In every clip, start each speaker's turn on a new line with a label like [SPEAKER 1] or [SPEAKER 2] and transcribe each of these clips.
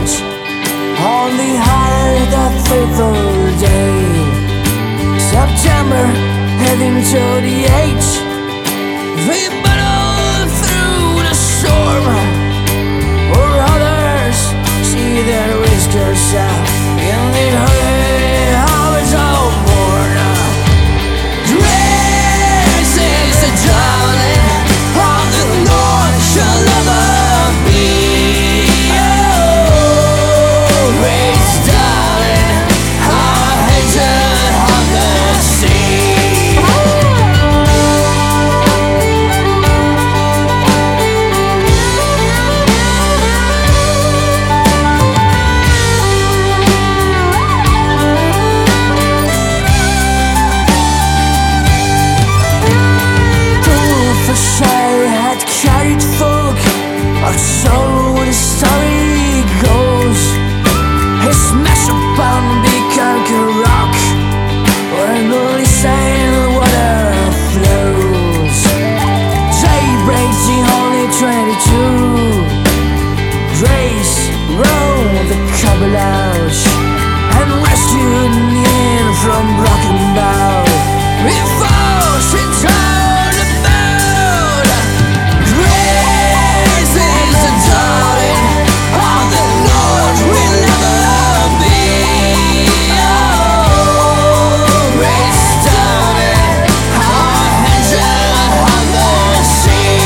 [SPEAKER 1] church on the high that fateful day. September, heading to the H. They battle through the storm, or others see their whiskers out in the early hours of morn. Grace is the darling of the North, shall never be. Oh, Grace, darling, our hatred on the sea. But so the story goes, he smashed upon big Conquer Rock, where the Lisane water flows. Daybreak, the only 22. Grace rode the cobble out and rescued Ian from broken bow. Before she turned about, Grace is the darling of the North, will never be. Oh, Grace, darling, our angel on the sea.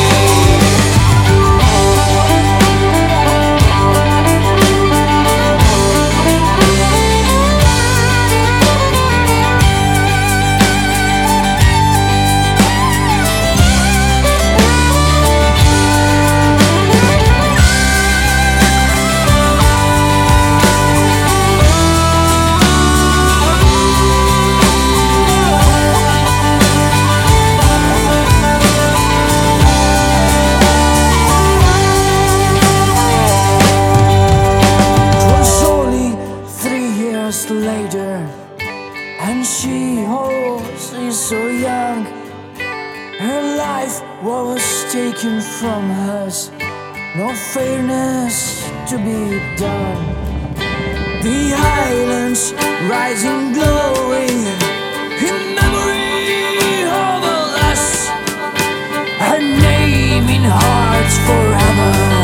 [SPEAKER 1] Later, and she, oh, she's so young. Her life was taken from us, no fairness to be done. The islands rising, glowing in memory of us, her name in hearts forever.